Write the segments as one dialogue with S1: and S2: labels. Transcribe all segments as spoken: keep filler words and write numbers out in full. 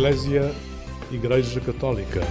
S1: Eclésia, Igreja Católica.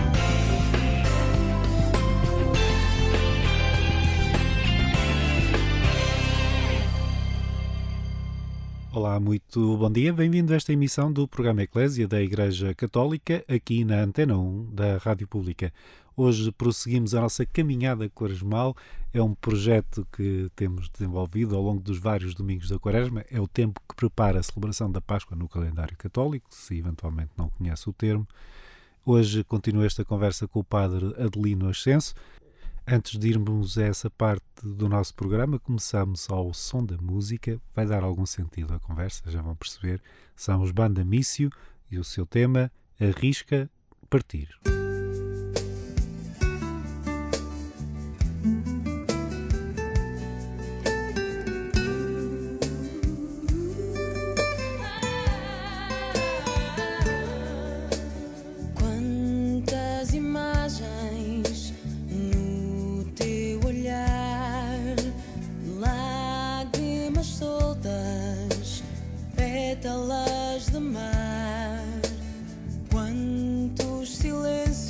S2: Olá, muito bom dia. Bem-vindo a esta emissão do programa Eclésia da Igreja Católica, aqui na Antena um da Rádio Pública. Hoje prosseguimos a nossa caminhada quaresmal. É um projeto que temos desenvolvido ao longo dos vários domingos da Quaresma. É o tempo que prepara a celebração da Páscoa no calendário católico, se eventualmente não conhece o termo. Hoje continua esta conversa com o padre Adelino Ascenso. Antes de irmos a essa parte do nosso programa, começamos ao som da música. Vai dar algum sentido à conversa, já vão perceber. São os Banda Mício e o seu tema Arrisca Partir.
S3: Pétalas de mar, quantos silêncios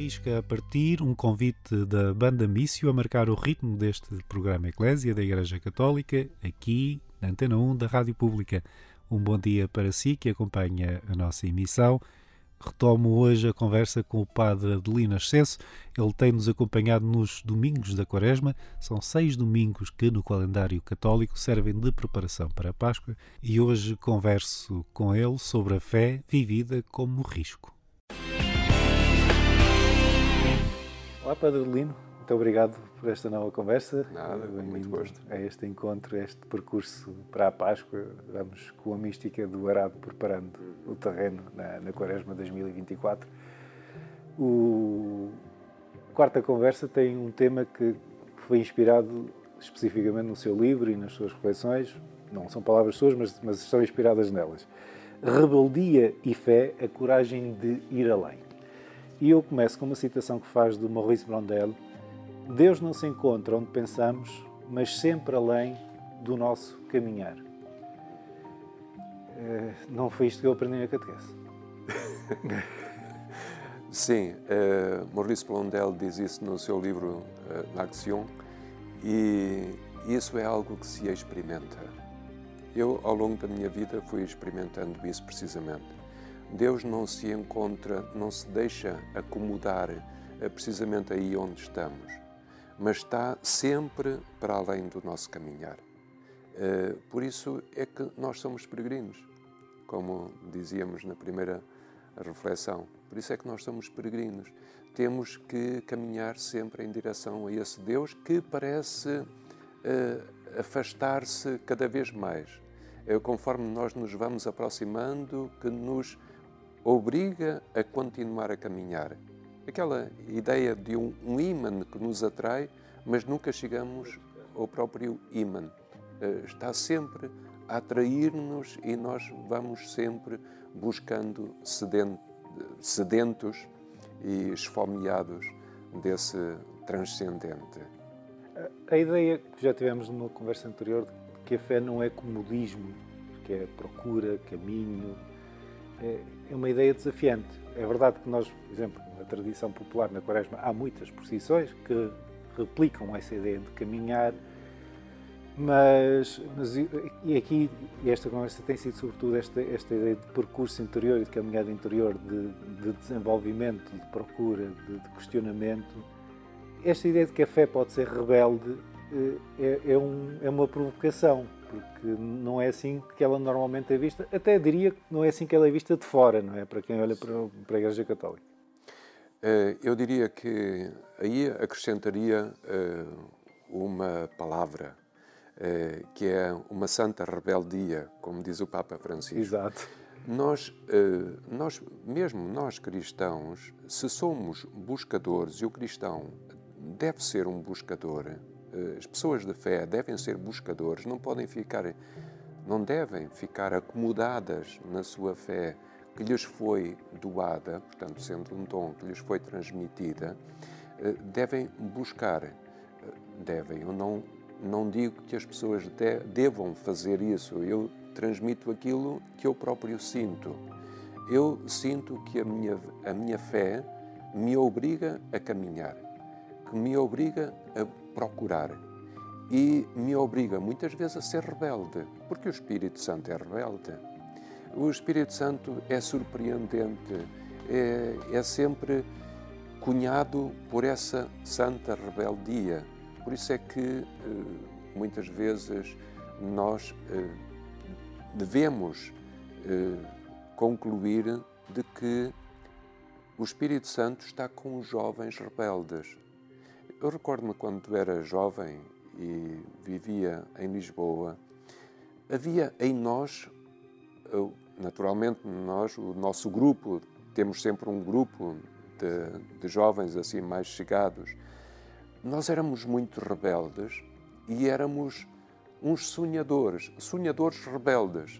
S2: Arrisca a Partir, um convite da Banda Mício a marcar o ritmo deste programa Eclésia da Igreja Católica, aqui na Antena um da Rádio Pública. Um bom dia para si que acompanha a nossa emissão. Retomo hoje a conversa com o padre Adelino Ascenso. Ele tem-nos acompanhado nos domingos da Quaresma. São seis domingos que no calendário católico servem de preparação para a Páscoa e hoje converso com ele sobre a fé vivida como risco. Olá, padre Adelino. Muito obrigado por esta nova conversa.
S3: Nada, com muito gosto.
S2: A este encontro, a este percurso para a Páscoa. Vamos com a mística do arado preparando o terreno na, na Quaresma dois mil e vinte e quatro. O, a quarta conversa tem um tema que foi inspirado especificamente no seu livro e nas suas reflexões. Não são palavras suas, mas, mas estão inspiradas nelas. Rebeldia e fé, a coragem de ir além. E eu começo com uma citação que faz do Maurice Blondel. Deus não se encontra onde pensamos, mas sempre além do nosso caminhar. Uh, não foi isto que eu aprendi na catequese.
S3: Sim, uh, Maurice Blondel diz isso no seu livro uh, L'Action, e isso é algo que se experimenta. Eu, ao longo da minha vida, fui experimentando isso precisamente. Deus não se encontra, não se deixa acomodar uh, precisamente aí onde estamos, mas está sempre para além do nosso caminhar. Uh, por isso é que nós somos peregrinos, como dizíamos na primeira reflexão. Por isso é que nós somos peregrinos. Temos que caminhar sempre em direção a esse Deus que parece uh, afastar-se cada vez mais. É conforme nós nos vamos aproximando que nos obriga a continuar a caminhar. Aquela ideia de um, um ímã que nos atrai, mas nunca chegamos ao próprio ímã. Uh, está sempre a atrair-nos e nós vamos sempre buscando sedent, sedentos e esfomeados desse transcendente.
S2: A, a ideia que já tivemos numa conversa anterior de que a fé não é comodismo, que é procura, caminho, é, é uma ideia desafiante. É verdade que nós, por exemplo, na tradição popular, na Quaresma, há muitas procissões que replicam essa ideia de caminhar, mas, mas e aqui esta conversa tem sido sobretudo esta, esta ideia de percurso interior e de caminhada interior, de, de desenvolvimento, de procura, de, de questionamento. Esta ideia de que a fé pode ser rebelde é, é, um, é uma provocação, porque não é assim que ela normalmente é vista. Até diria que não é assim que ela é vista de fora, não é? Para quem olha para, para a Igreja Católica.
S3: Eu diria que aí acrescentaria uma palavra, que é uma santa rebeldia, como diz o Papa Francisco.
S2: Exato.
S3: Nós, nós, mesmo nós cristãos, se somos buscadores, e o cristão deve ser um buscador, as pessoas de fé devem ser buscadores, não podem ficar, não devem ficar acomodadas na sua fé que lhes foi doada, portanto, sendo um dom que lhes foi transmitida, devem buscar, devem, eu não, não digo que as pessoas de, devam fazer isso, eu transmito aquilo que eu próprio sinto. Eu sinto que a minha, a minha fé me obriga a caminhar, que me obriga a procurar e me obriga muitas vezes a ser rebelde, porque o Espírito Santo é rebelde. O Espírito Santo é surpreendente, é, é sempre cunhado por essa santa rebeldia. Por isso é que muitas vezes nós devemos concluir de que o Espírito Santo está com os jovens rebeldes. Eu recordo-me quando era jovem e vivia em Lisboa, havia em nós, naturalmente nós, o nosso grupo, temos sempre um grupo de, de jovens assim mais chegados, nós éramos muito rebeldes e éramos uns sonhadores, sonhadores rebeldes.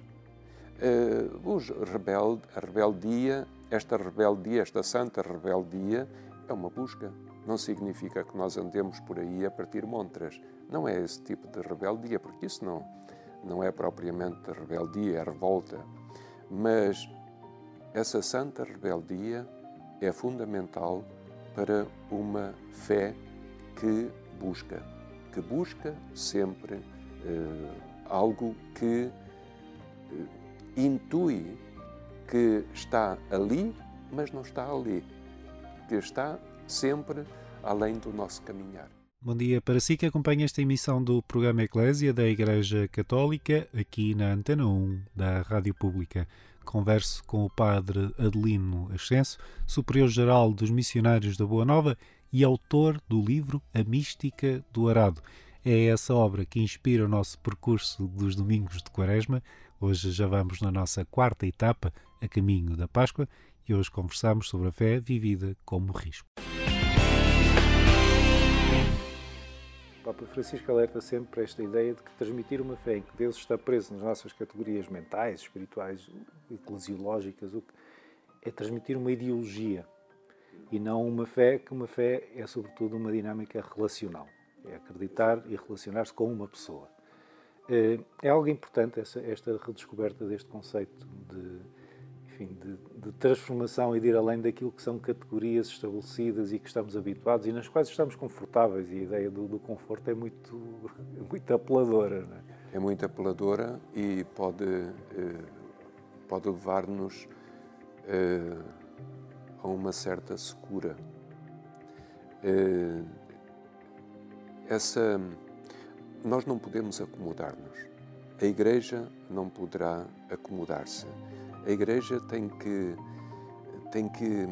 S3: Uh, os rebelde, a rebeldia, esta rebeldia, esta santa rebeldia, é uma busca. Não significa que nós andemos por aí a partir montras. Não é esse tipo de rebeldia, porque isso não, não é propriamente rebeldia, é revolta. Mas essa santa rebeldia é fundamental para uma fé que busca, que busca sempre eh, algo que eh, intui que está ali, mas não está ali, que está sempre além do nosso caminhar.
S2: Bom dia para si que acompanha esta emissão do programa Eclésia da Igreja Católica, aqui na Antena um da Rádio Pública. Converso com o Padre Adelino Ascenso, Superior-Geral dos Missionários da Boa Nova e autor do livro A Mística do Arado. É essa obra que inspira o nosso percurso dos domingos de Quaresma. Hoje já vamos na nossa quarta etapa, a caminho da Páscoa, e hoje conversamos sobre a fé vivida como risco. O Papa Francisco alerta sempre para esta ideia de que transmitir uma fé em que Deus está preso nas nossas categorias mentais, espirituais, eclesiológicas, é transmitir uma ideologia e não uma fé, que uma fé é sobretudo uma dinâmica relacional. É acreditar e relacionar-se com uma pessoa. É algo importante essa, esta redescoberta deste conceito de, enfim, de, de transformação e de ir além daquilo que são categorias estabelecidas e que estamos habituados e nas quais estamos confortáveis, e a ideia do, do conforto é muito, muito apeladora. Não é?
S3: É muito apeladora e pode, pode levar-nos a uma certa secura. Essa, nós não podemos acomodar-nos. A Igreja não poderá acomodar-se. A Igreja tem que, tem que...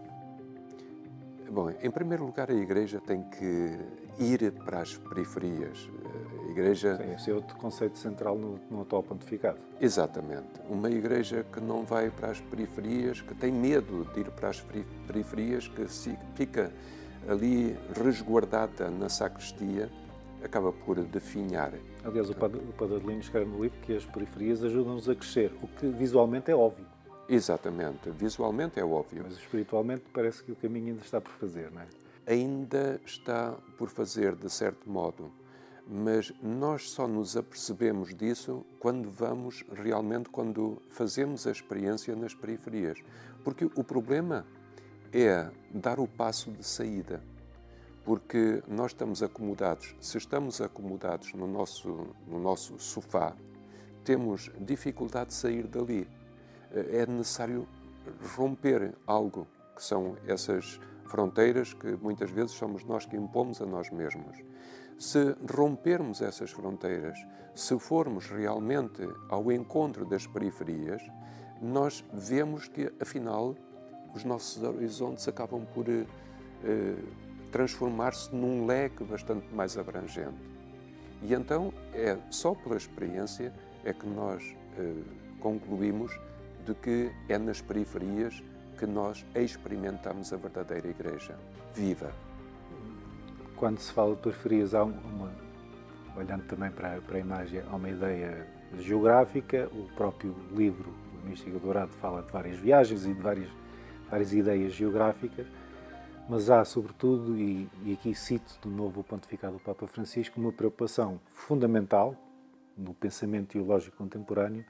S3: Bom, em primeiro lugar, a Igreja tem que ir para as periferias. A Igreja...
S2: Sim, esse é outro conceito central no, no atual pontificado.
S3: Exatamente. Uma Igreja que não vai para as periferias, que tem medo de ir para as periferias, que se fica ali resguardada na sacristia, acaba por definhar.
S2: Aliás, o Padre, o Padre Adelino escreve no livro que as periferias ajudam-nos a crescer, o que visualmente é óbvio.
S3: Exatamente, visualmente é óbvio.
S2: Mas espiritualmente parece que o caminho ainda está por fazer, não é?
S3: Ainda está por fazer, de certo modo, mas nós só nos apercebemos disso quando vamos realmente, quando fazemos a experiência nas periferias. Porque o problema é dar o passo de saída, porque nós estamos acomodados. Se estamos acomodados no nosso, no nosso sofá, temos dificuldade de sair dali. É necessário romper algo, que são essas fronteiras que muitas vezes somos nós que impomos a nós mesmos. Se rompermos essas fronteiras, se formos realmente ao encontro das periferias, nós vemos que, afinal, os nossos horizontes acabam por eh, transformar-se num leque bastante mais abrangente. E então é só pela experiência é que nós eh, concluímos de que é nas periferias que nós experimentamos a verdadeira Igreja viva.
S2: Quando se fala de periferias, há uma, olhando também para, para a imagem, há uma ideia geográfica. O próprio livro, A Mística do Arado, fala de várias viagens e de várias, várias ideias geográficas, mas há, sobretudo, e, e aqui cito de novo o pontificado do Papa Francisco, uma preocupação fundamental no pensamento teológico contemporâneo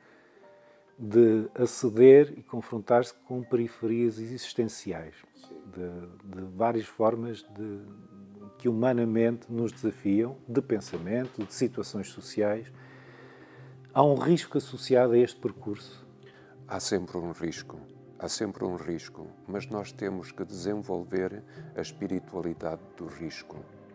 S2: de aceder e confrontar-se com periferias existenciais, de, de várias formas de, que humanamente nos desafiam, de pensamento, de situações sociais. Há um risco associado a este percurso?
S3: Há sempre um risco, há sempre um risco, mas nós temos que desenvolver a espiritualidade do risco.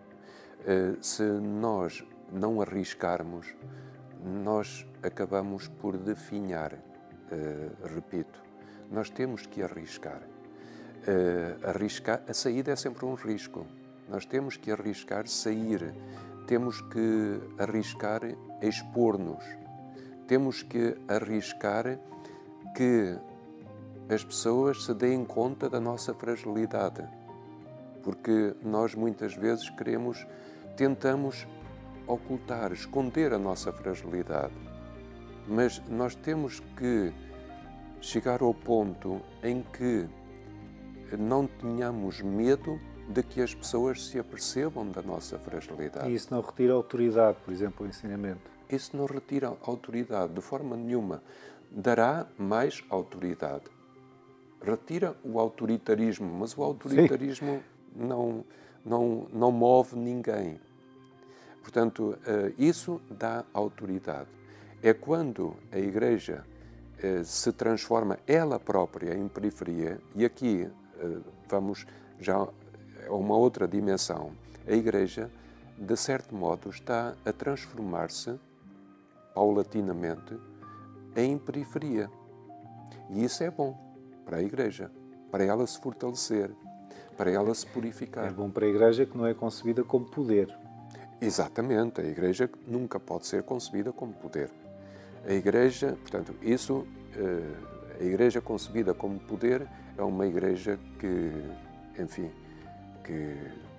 S3: Se nós não arriscarmos, nós acabamos por definhar. Uh, repito, nós temos que arriscar. Uh, arriscar. A saída é sempre um risco. Nós temos que arriscar sair. Temos que arriscar expor-nos. Temos que arriscar que as pessoas se deem conta da nossa fragilidade. Porque nós muitas vezes queremos, tentamos ocultar, esconder a nossa fragilidade. Mas nós temos que chegar ao ponto em que não tenhamos medo de que as pessoas se apercebam da nossa fragilidade.
S2: E isso não retira autoridade, por exemplo, o ensinamento?
S3: Isso não retira autoridade de forma nenhuma. Dará mais autoridade. Retira o autoritarismo, mas o autoritarismo...
S2: Sim.
S3: não, não, não move ninguém. Portanto, isso dá autoridade. É quando a Igreja se transforma ela própria em periferia, e aqui vamos já a uma outra dimensão. A Igreja, de certo modo, está a transformar-se paulatinamente em periferia. E isso é bom para a Igreja, para ela se fortalecer, para ela se purificar.
S2: É bom para a Igreja que não é concebida como poder.
S3: Exatamente, a Igreja nunca pode ser concebida como poder. A Igreja, portanto, isso, a Igreja concebida como poder é uma Igreja que, enfim, que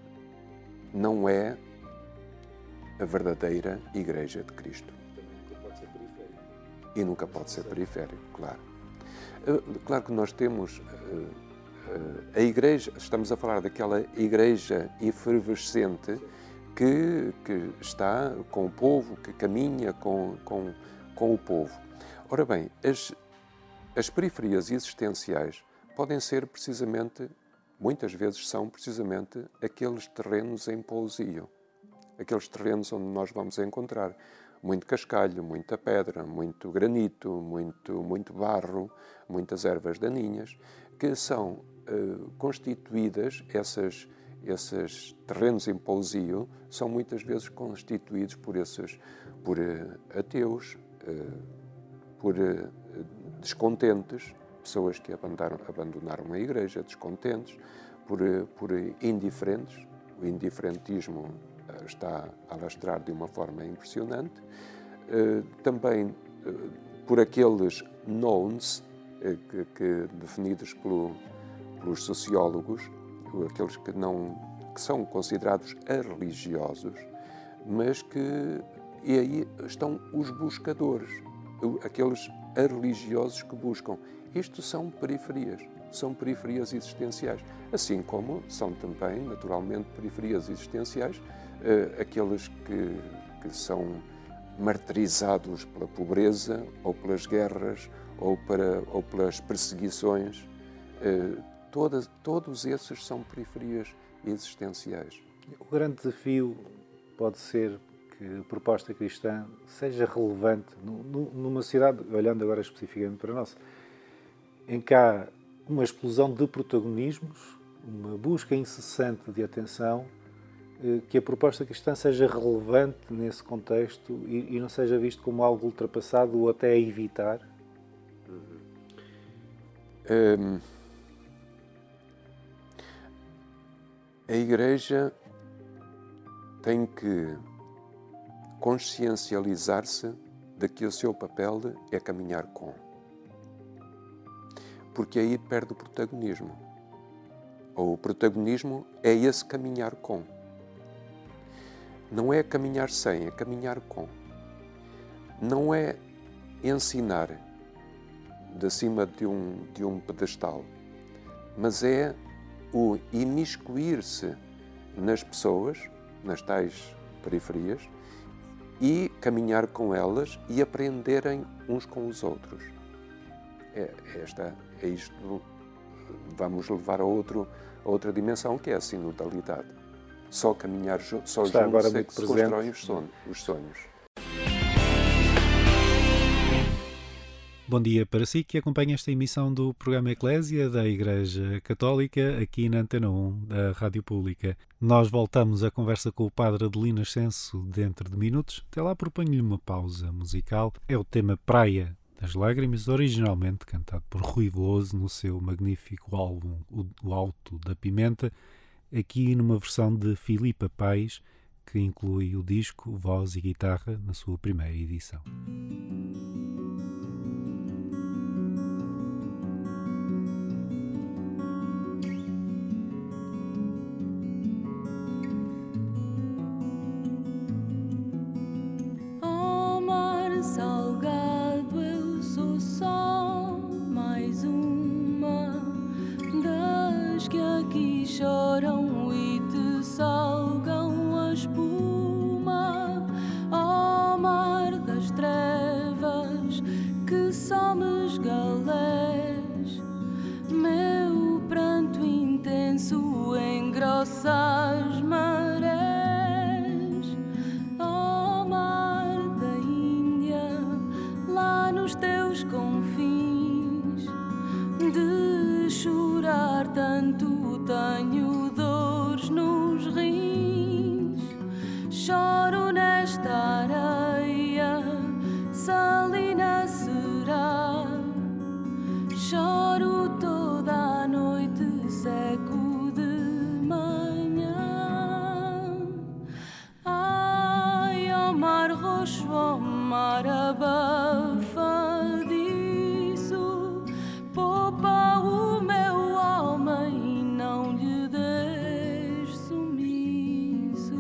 S3: não é a verdadeira Igreja de Cristo.
S2: Também nunca pode ser periférico.
S3: E nunca pode ser periférico, claro. Claro que nós temos a Igreja, estamos a falar daquela Igreja efervescente que, que está com o povo, que caminha com, com, com o povo. Ora bem, as, as periferias existenciais podem ser precisamente, muitas vezes são precisamente aqueles terrenos em pousio, aqueles terrenos onde nós vamos encontrar muito cascalho, muita pedra, muito granito, muito, muito barro, muitas ervas daninhas, que são uh, constituídas, essas, esses terrenos em pousio, são muitas vezes constituídos por, esses, por uh, ateus, uh, por uh, descontentes, pessoas que abandonaram, abandonaram a Igreja, descontentes, por, uh, por indiferentes. O indiferentismo está a alastrar de uma forma impressionante. Uh, também uh, por aqueles knowns, uh, que, que, definidos pelo, pelos sociólogos, aqueles que, não, que são considerados religiosos, mas que e aí estão os buscadores, aqueles religiosos que buscam. Isto são periferias, são periferias existenciais, assim como são também, naturalmente, periferias existenciais Uh, aqueles que, que são martirizados pela pobreza, ou pelas guerras, ou, para, ou pelas perseguições. Uh, todas, todos esses são periferias existenciais.
S2: O grande desafio pode ser que a proposta cristã seja relevante numa sociedade, olhando agora especificamente para a nossa, em que há uma explosão de protagonismos, uma busca incessante de atenção, que a proposta cristã seja relevante nesse contexto e, e não seja visto como algo ultrapassado ou até a evitar?
S3: Um, a Igreja tem que consciencializar-se de que o seu papel é caminhar com. Porque aí perde o protagonismo. Ou o protagonismo é esse caminhar com. Não é caminhar sem, é caminhar com. Não é ensinar de cima de um, de um pedestal, mas é o imiscuir-se nas pessoas, nas tais periferias, e caminhar com elas e aprenderem uns com os outros. É, esta, é isto, vamos levar a, outro, a outra dimensão, que é a sinodalidade. Só caminhar, só
S2: Está
S3: juntos
S2: agora
S3: é que se
S2: presente.
S3: constroem os sonhos, os sonhos.
S2: Bom dia para si que acompanha esta emissão do programa Eclésia da Igreja Católica aqui na Antena um da Rádio Pública. Nós voltamos à conversa com o padre Adelino Ascenso dentro de minutos. Até lá proponho-lhe uma pausa musical. É o tema Praia das Lágrimas, originalmente cantado por Rui Veloso no seu magnífico álbum O Alto da Pimenta, aqui numa versão de Filipa Paes, que inclui o disco, voz e guitarra na sua primeira edição.
S4: Oh, mar salgado, eu sou só mais uma das que aqui choram e te salgam a espuma. Oh, mar das trevas, tanto tenho dores nos rins, choro nesta areia, salina será. Choro toda a noite, seco de manhã. Ai, ó mar roxo, ó mar abafadiço, poupa o meu alma e não lhe des sumiço.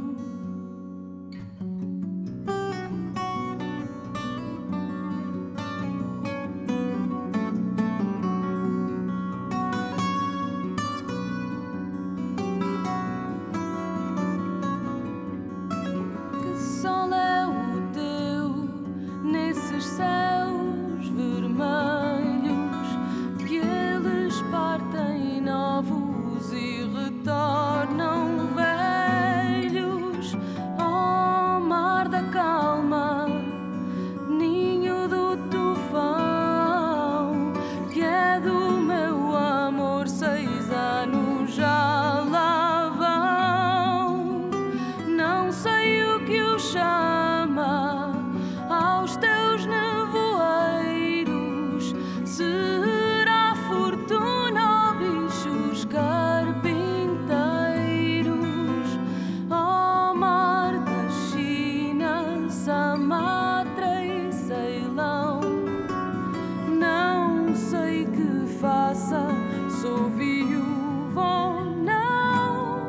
S4: Que sol é o teu nesses céus vermelhos, que eles partem novos e retornam velhos. Ó mar da calma, ninho do tufão, que é do meu amor, seis anos já lá vão. Não sei o que o chama aos teus nevoeiros, será fortuna ou bichos carpinteiros. Ó mar da China, Sumatra e Ceilão, não sei que faça, sou viúva ou não.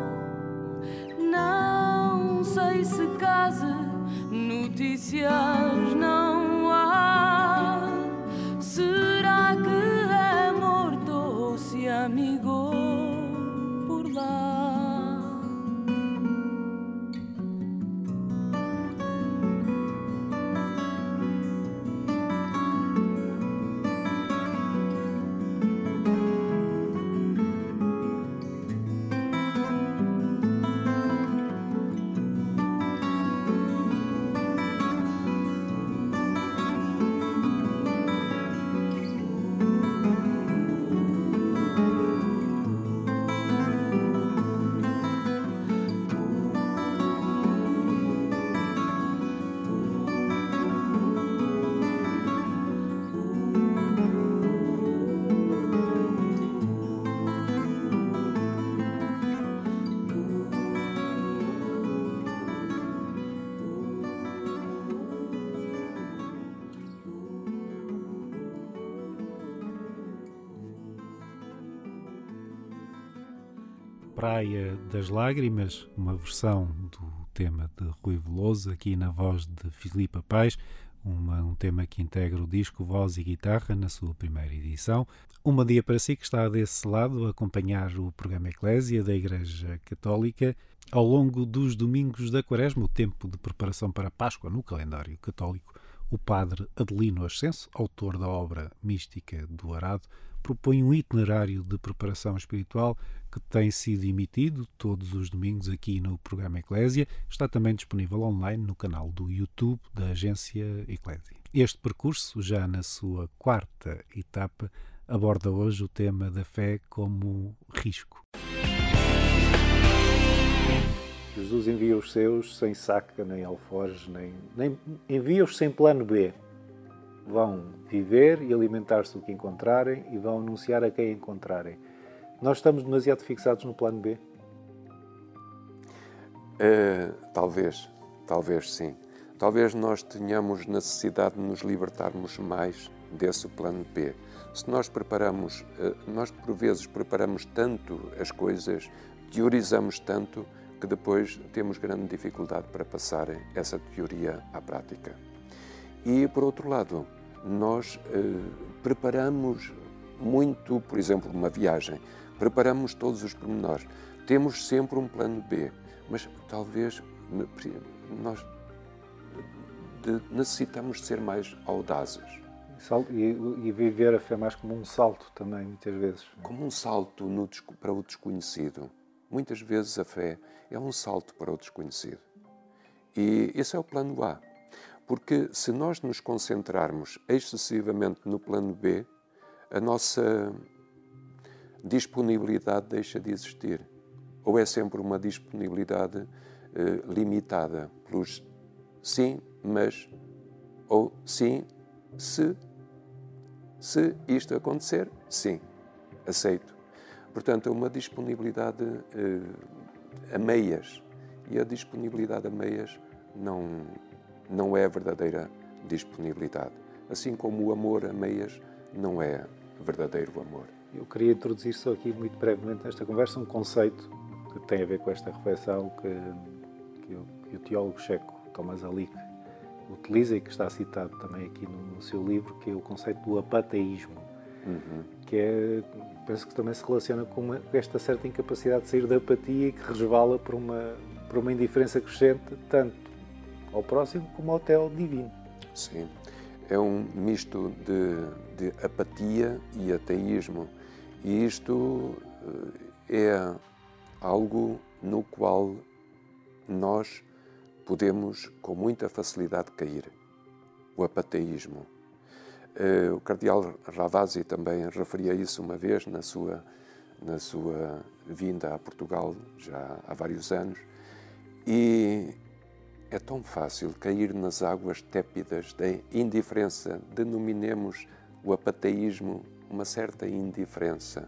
S4: Não sei se case, notícias não há. Será que é morto ou se amigou por lá?
S2: Praia das Lágrimas, uma versão do tema de Rui Veloso, aqui na voz de Filipa Paes, uma, um tema que integra o disco Voz e Guitarra na sua primeira edição. Uma dia para si que está desse lado a acompanhar o programa Eclésia da Igreja Católica ao longo dos domingos da Quaresma, o tempo de preparação para a Páscoa no calendário católico. O padre Adelino Ascenso, autor da obra Mística do Arado, propõe um itinerário de preparação espiritual que tem sido emitido todos os domingos aqui no programa Eclésia. Está também disponível online no canal do YouTube da agência Eclésia. Este percurso, já na sua quarta etapa, aborda hoje o tema da fé como risco.
S5: Jesus envia os seus sem saca, nem alforjes, nem, nem envia-os sem plano B. Vão viver e alimentar-se do que encontrarem e vão anunciar a quem encontrarem. Nós estamos demasiado fixados no plano B?
S3: Uh, talvez, talvez sim. Talvez nós tenhamos necessidade de nos libertarmos mais desse plano B. Se nós preparamos, uh, nós por vezes preparamos tanto as coisas, teorizamos tanto, que depois temos grande dificuldade para passar essa teoria à prática. E, por outro lado, nós eh, preparamos muito, por exemplo, uma viagem, preparamos todos os pormenores, temos sempre um plano B, mas talvez nós necessitamos ser mais audazes.
S5: E, e viver a fé mais como um salto também, muitas vezes.
S3: Como um salto no, para o desconhecido. Muitas vezes a fé é um salto para o desconhecido. E esse é o plano A. Porque se nós nos concentrarmos excessivamente no plano B, a nossa, disponibilidade deixa de existir. Ou é sempre uma disponibilidade eh, limitada pelos sim, mas, ou sim, se, se isto acontecer, sim, aceito. Portanto, é uma disponibilidade eh, a meias. E a disponibilidade a meias não, não é verdadeira disponibilidade. Assim como o amor a meias não é verdadeiro amor.
S5: Eu queria introduzir só aqui muito brevemente nesta conversa um conceito que tem a ver com esta reflexão que, que, o, que o teólogo checo Tomás Alique utiliza e que está citado também aqui no, no seu livro, que é o conceito do apateísmo, uhum. que é, penso que também se relaciona com uma, esta certa incapacidade de sair da apatia e que resvala por uma, por uma indiferença crescente tanto ao próximo como até ao divino.
S3: Sim, é um misto de, de apatia e ateísmo, e isto é algo no qual nós podemos com muita facilidade cair, o apateísmo. O cardeal Ravasi também referia isso uma vez na sua, na sua vinda a Portugal, já há vários anos, e é tão fácil cair nas águas tépidas da indiferença, denominemos o apateísmo uma certa indiferença.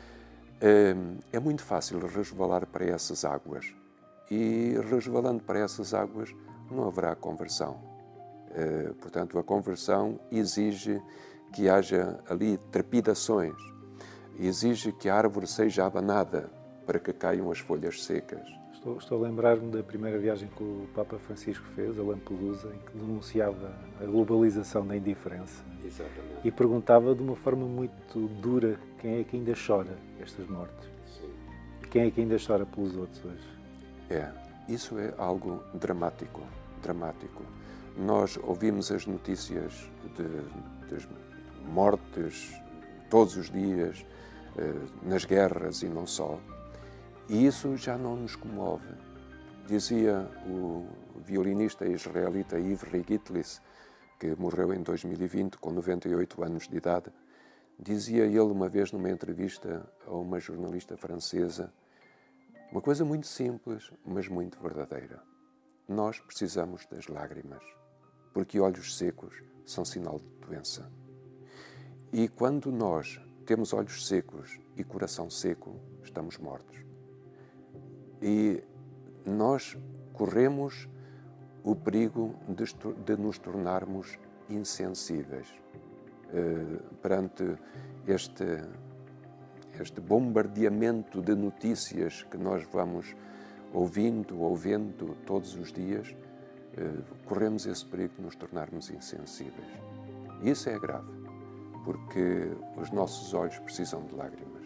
S3: É muito fácil resvalar para essas águas e, resvalando para essas águas, não haverá conversão. Portanto, a conversão exige que haja ali trepidações, exige que a árvore seja abanada para que caiam as folhas secas.
S5: Estou, estou a lembrar-me da primeira viagem que o Papa Francisco fez a Lampedusa, em que denunciava a globalização da indiferença.
S3: Exatamente.
S5: E perguntava de uma forma muito dura quem é que ainda chora estas mortes.
S3: Sim.
S5: Quem é que ainda chora pelos outros hoje?
S3: É, isso é algo dramático, dramático. Nós ouvimos as notícias de, de mortes todos os dias, nas guerras e não só, e isso já não nos comove. Dizia o violinista israelita Yves Regitlis, que morreu em dois mil e vinte com noventa e oito anos de idade, dizia ele uma vez numa entrevista a uma jornalista francesa uma coisa muito simples, mas muito verdadeira. Nós precisamos das lágrimas, porque olhos secos são sinal de doença. E quando nós temos olhos secos e coração seco, estamos mortos. E nós corremos o perigo de, de nos tornarmos insensíveis eh, perante este, este bombardeamento de notícias que nós vamos ouvindo, ouvindo todos os dias. Eh, corremos esse perigo de nos tornarmos insensíveis. E isso é grave, porque os nossos olhos precisam de lágrimas.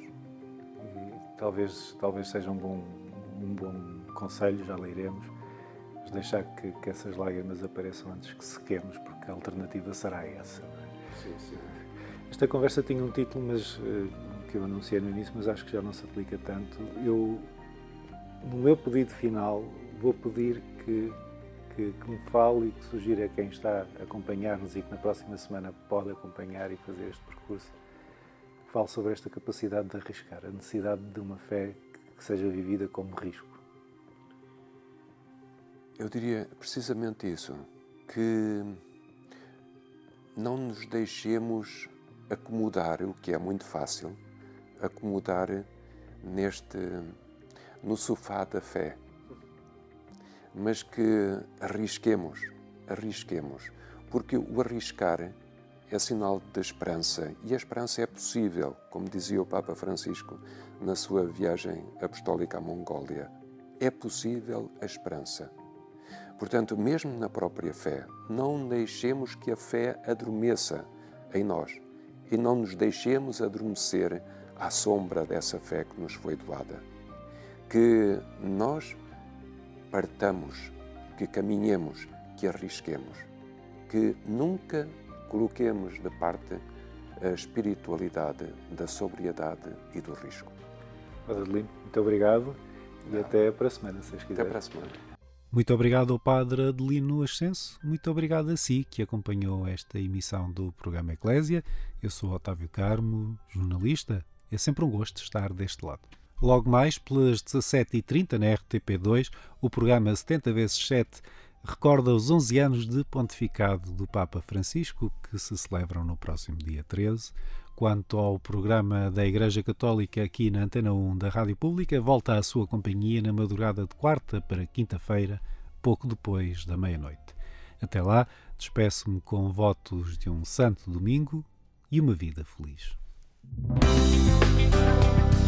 S5: E talvez, talvez seja um bom, um bom conselho, já leremos, mas deixar que, que essas lágrimas apareçam antes que sequemos, porque a alternativa será essa. Não é?
S3: Sim, sim.
S5: Esta conversa tinha um título, mas uh, que eu anunciei no início, mas acho que já não se aplica tanto. Eu, no meu pedido final, vou pedir que Que, que me fale e que sugira a quem está a acompanhar-nos e que na próxima semana pode acompanhar e fazer este percurso, que fale sobre esta capacidade de arriscar, a necessidade de uma fé que seja vivida como risco.
S3: Eu diria precisamente isso, que não nos deixemos acomodar, o que é muito fácil, acomodar neste, no sofá da fé. Mas que arrisquemos, arrisquemos, porque o arriscar é sinal de esperança, e a esperança é possível, como dizia o Papa Francisco na sua viagem apostólica à Mongólia. É possível a esperança. Portanto, mesmo na própria fé, não deixemos que a fé adormeça em nós e não nos deixemos adormecer à sombra dessa fé que nos foi doada. Que nós partamos, que caminhemos, que arrisquemos, que nunca coloquemos de parte a espiritualidade da sobriedade e do risco.
S5: Padre Adelino, muito obrigado e Não. até para a semana, se quiser.
S3: Até para a semana.
S2: Muito obrigado ao Padre Adelino Ascenso, muito obrigado a si que acompanhou esta emissão do programa Eclésia. Eu sou Otávio Carmo, jornalista É sempre um gosto estar deste lado. Logo mais, pelas dezassete e trinta na R T P dois, o programa setenta vezes sete recorda os onze anos de pontificado do Papa Francisco, que se celebram no próximo dia treze. Quanto ao programa da Igreja Católica aqui na Antena um da Rádio Pública, volta à sua companhia na madrugada de quarta para quinta-feira, pouco depois da meia-noite. Até lá, despeço-me com votos de um santo domingo e uma vida feliz.